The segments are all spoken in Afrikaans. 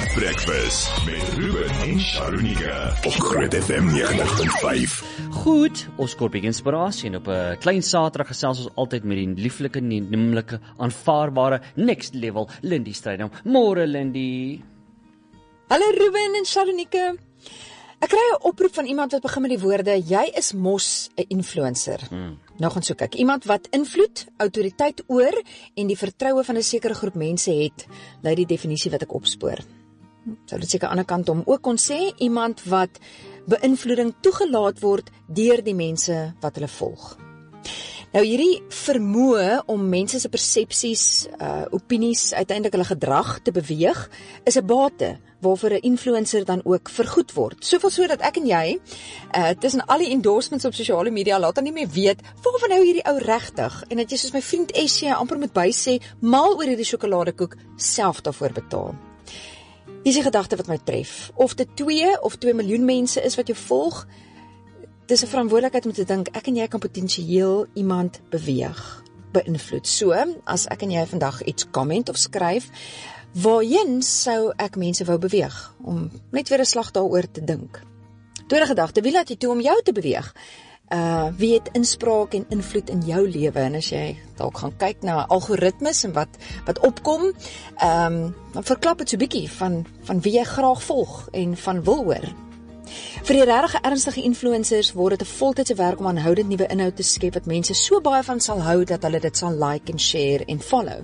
Groot Breakfast met Ruben en Sharonika op Groot FM 90.5. Goed, ons kort bietjie inspirasie en op 'n klein Saterdag gesels ons altyd met die lieflike, noemlike, aanvaarbare next level Lindy Strydom. Môre Lindy. Hallo Ruben en Sharonika. Ek kry 'n oproep van iemand wat begin met die woorde: jy is mos 'n influencer. Nou gaan soek ek iemand wat invloed, autoriteit oor en die vertroue van 'n sekere groep mense het, lui die definisie wat ek opspoor. Sou dit seker aan die ander kant om ook kon sê, iemand wat beïnvloeding toegelaat word deur die mense wat hulle volg. Nou hierdie vermoë om mense se persepsies, opinies, uiteindelik hulle gedrag te beweeg, is 'n bate waarvoor 'n influencer dan ook vergoed word. Soveel so dat ek en jy, tussen al die endorsements op sosiale media, later nie meer weet, waarvan nou hierdie ou regtig, en dat jy soos my vriend Essie amper moet bysê, mal oor hierdie sjokoladekoek, self daarvoor betaal. Dis 'n gedagte wat my tref. Of dit 2 of 2 miljoen mense is wat jou volg, dis 'n verantwoordelikheid om te dink, ek en jy kan potensieel iemand beweeg, beïnvloed. So, as ek en jy vandag iets comment of skryf, waarheen sou ek mense wou beweeg, om net weer 'n slag daaroor te dink. Tweede gedagte, wie laat jy toe om jou te beweeg? Wie het inspraak en invloed in jou lewe? En as jy dalk gaan kyk na algoritmes en wat opkom, dan verklap het so bietjie van wie jy graag volg en van wil hoor. Vir die regtig ernstige influencers word dit 'n voltydse werk om aanhoudend nuwe inhoud te skep wat mense so baie van sal hou dat hulle dit sal like en share en follow.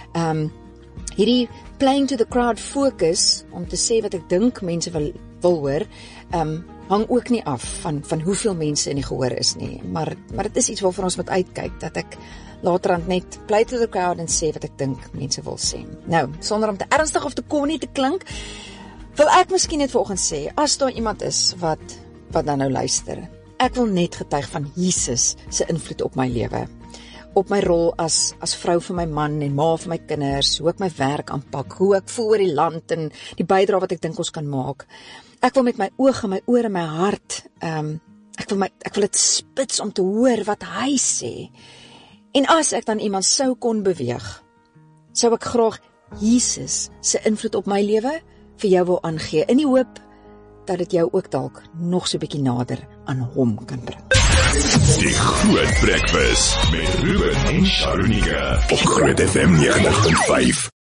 Hierdie playing to the crowd focus, om te sê wat ek dink mense wil hoor, hang ook nie af van hoeveel mense in die gehoor is nie, maar dit is iets waarvoor ons moet uitkyk, dat ek laterand net play to the crowd en sê wat ek dink mense wil sê. Nou, sonder om te ernstig of te corny te klink, wil ek miskien net vanoggend sê, as daar iemand is wat dan nou luister, ek wil net getuig van Jesus se invloed op my lewe, op my rol as vrou vir my man en ma vir my kinders, hoe ek my werk aanpak, hoe ek voel oor die land en die bydrae wat ek dink ons kan maak. Ek wil met my oë, my ore, my hart, ek wil dit spits om te hoor wat hy sê. En as ek dan iemand sou kon beweeg, sou ek graag Jesus se invloed op my lewe vir jou wil aangee, in die hoop dat dit jou ook dalk nog so 'n bietjie nader aan hom kan bring. Die Groot Breakfast met Ruben en Sharonika op Groot FM 90.5.